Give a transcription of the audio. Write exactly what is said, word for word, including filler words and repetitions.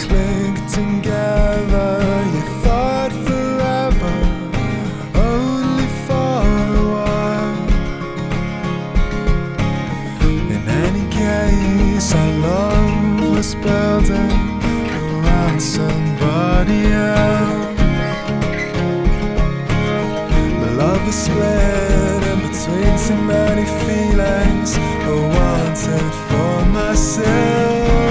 clicked together. You thought forever, only for a while. In any case, our love was building around somebody else. My love was split in between too many feelings I wanted for myself.